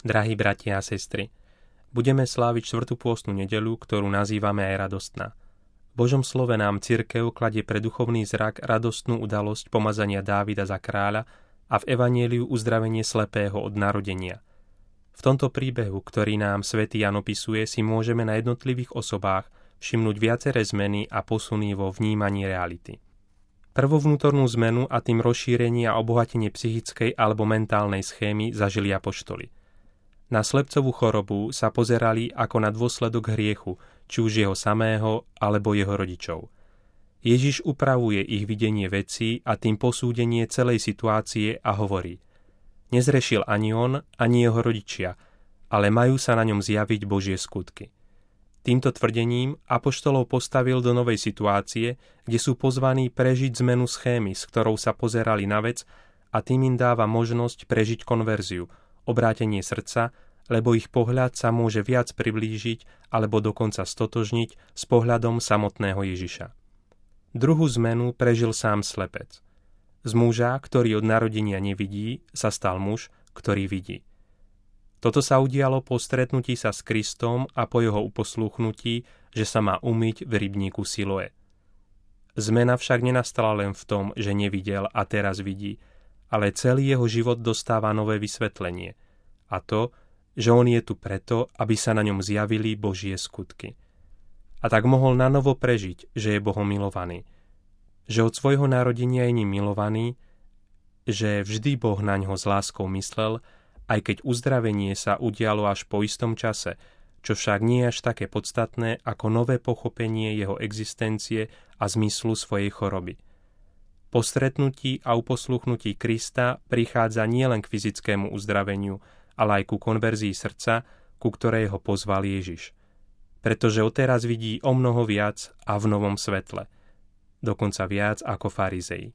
Drahí bratia a sestry, budeme sláviť 4. pôstnu nedeľu, ktorú nazývame aj radostná. V Božom slove nám cirkev kladie pre duchovný zrak radostnú udalosť pomazania Dávida za kráľa a v evanjeliu uzdravenie slepého od narodenia. V tomto príbehu, ktorý nám svätý Ján opisuje, si môžeme na jednotlivých osobách všimnúť viaceré zmeny a posuny vo vnímaní reality. Prvú vnútornú zmenu a tým rozšírenie a obohatenie psychickej alebo mentálnej schémy zažili apoštoli. Na slepcovú chorobu sa pozerali ako na dôsledok hriechu, či už jeho samého, alebo jeho rodičov. Ježiš upravuje ich videnie vecí a tým posúdenie celej situácie a hovorí: nezrešil ani on, ani jeho rodičia, ale majú sa na ňom zjaviť Božie skutky. Týmto tvrdením apoštolov postavil do novej situácie, kde sú pozvaní prežiť zmenu schémy, s ktorou sa pozerali na vec, a tým im dáva možnosť prežiť konverziu, obrátenie srdca, lebo ich pohľad sa môže viac priblížiť alebo dokonca stotožniť s pohľadom samotného Ježiša. Druhú zmenu prežil sám slepec. Z muža, ktorý od narodenia nevidí, sa stal muž, ktorý vidí. Toto sa udialo po stretnutí sa s Kristom a po jeho uposlúchnutí, že sa má umyť v rybníku Siloé. Zmena však nenastala len v tom, že nevidel a teraz vidí, ale celý jeho život dostáva nové vysvetlenie. A to, že on je tu preto, aby sa na ňom zjavili Božie skutky. A tak mohol nanovo prežiť, že je Bohom milovaný. Že od svojho narodenia je ním milovaný, že vždy Boh na ňo s láskou myslel, aj keď uzdravenie sa udialo až po istom čase, čo však nie je až také podstatné ako nové pochopenie jeho existencie a zmyslu svojej choroby. Po stretnutí a uposluchnutí Krista prichádza nielen k fyzickému uzdraveniu, ale aj ku konverzii srdca, ku ktorej ho pozval Ježiš. Pretože odteraz vidí o mnoho viac a v novom svetle. Dokonca viac ako farizei.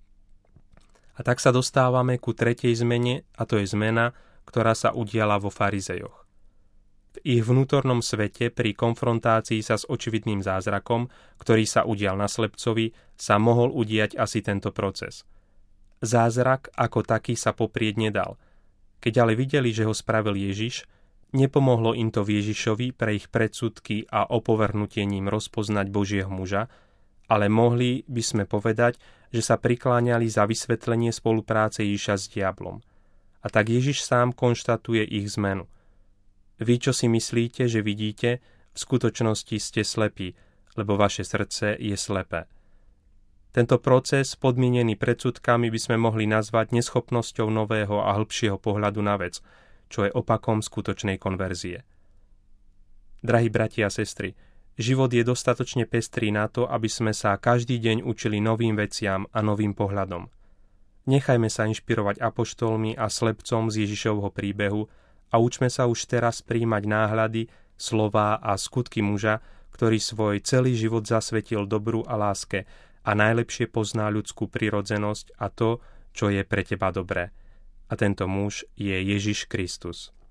A tak sa dostávame ku tretej zmene, a to je zmena, ktorá sa udiala vo farizejoch. V ich vnútornom svete pri konfrontácii sa s očividným zázrakom, ktorý sa udial na slepcovi, sa mohol udiať asi tento proces. Zázrak ako taký sa poprieť nedal. Keď ale videli, že ho spravil Ježiš, nepomohlo im to v Ježišovi pre ich predsudky a opovrhnutie ním rozpoznať Božieho muža, ale mohli by sme povedať, že sa prikláňali za vysvetlenie spolupráce Ježiša s diablom. A tak Ježiš sám konštatuje ich zmenu. Vy, čo si myslíte, že vidíte, v skutočnosti ste slepí, lebo vaše srdce je slepé. Tento proces, podmienený predsudkami, by sme mohli nazvať neschopnosťou nového a hĺbšieho pohľadu na vec, čo je opakom skutočnej konverzie. Drahí bratia a sestry, život je dostatočne pestrý na to, aby sme sa každý deň učili novým veciam a novým pohľadom. Nechajme sa inšpirovať apoštolmi a slepcom z Ježišovho príbehu a učme sa už teraz prijímať náhľady, slová a skutky muža, ktorý svoj celý život zasvetil dobru a láske a najlepšie pozná ľudskú prirodzenosť a to, čo je pre teba dobré. A tento muž je Ježiš Kristus.